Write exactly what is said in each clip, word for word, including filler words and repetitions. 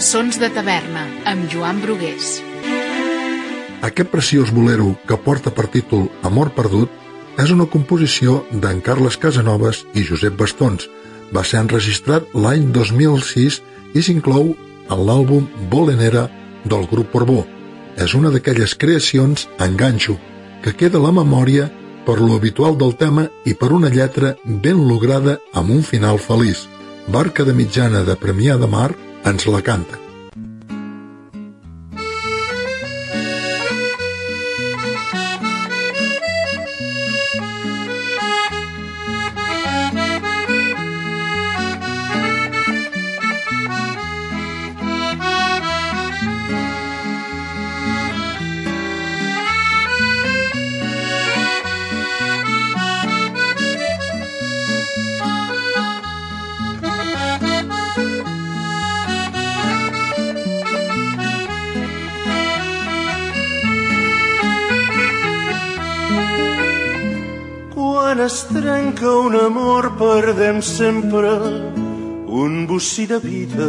Sons de taverna, amb Joan Brugués. Aquest preciós bolero, que porta per títol Amor perdut, és una composició d'en Carles Casanovas i Josep Bastons. Va ser enregistrat l'any dos mil sis i s'inclou en l'àlbum Bolenera del grup Portbó. És una d'aquelles creacions en ganxo, que queda a la memòria per lo habitual del tema i per una lletra ben lograda amb un final feliç. Barca de Mitjana de Premià de Mar ens la canta. Quan es trenca un amor perdem sempre un bocí de vida.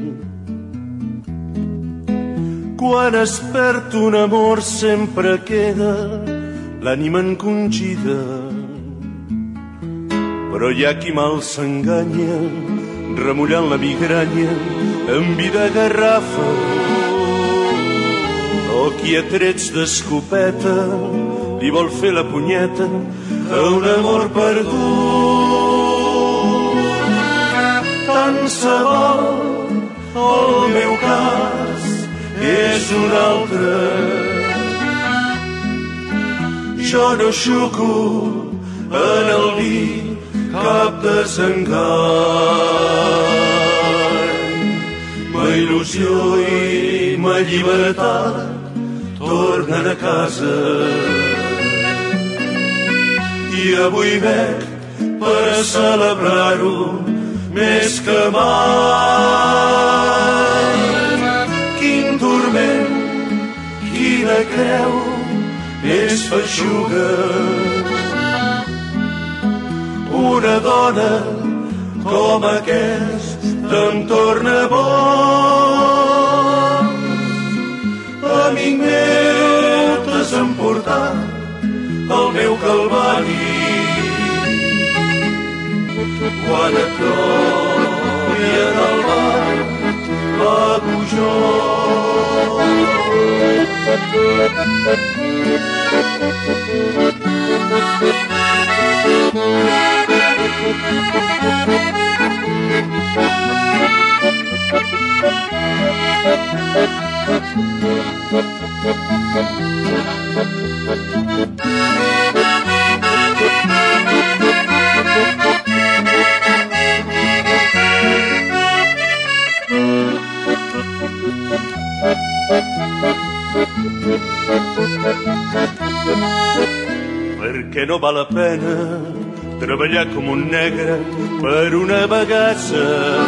Quan es perd un amor sempre queda l'ànima encongida. Però hi ha qui mal s'enganya remullant la migranya amb vida garrafa, o qui a trets d'escopeta li vol fer la punyeta a un amor perdut. Tant se val, el meu cas és un altre. Jo no xuco en el vi cap desengany. Ma il·lusió i ma llibertat tornen a casa. I avui bec per celebrar-ho més que mai. Quin turment, quina creu més feixuga. Una dona com aquesta em torna boig. Amic meu, t'has emportat el meu calvari. Quan et trobi en el bar pago jo. Perquè no val la pena treballar com un negre per una bagassa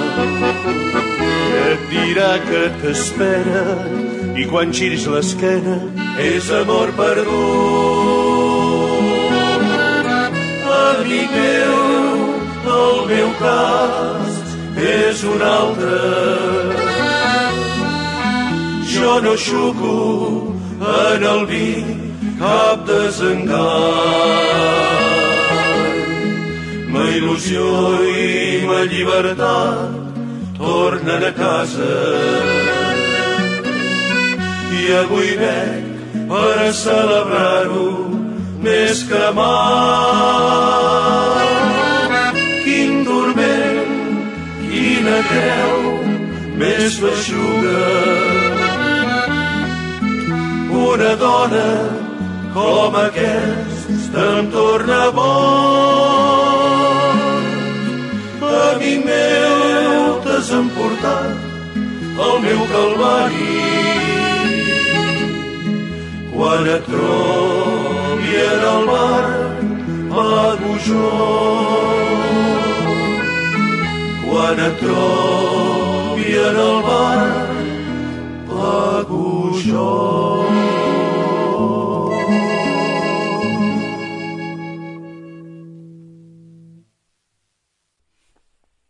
que et dirà que t'espera i quan giris l'esquena és amor perdut. Amic meu, el meu cas és un altre. Jo no xuco en el vi cap desengany. Ma il·lusió i ma llibertat tornen a casa. I avui bec per a celebrar-ho més que mai. Quin turment, quina creu més feixuga. Una dona com aquesta em torna boig. Amic meu, t'has emportat el meu calvari. Quan et trobi en el bar pago jo. Quan et trobi en el bar pago jo.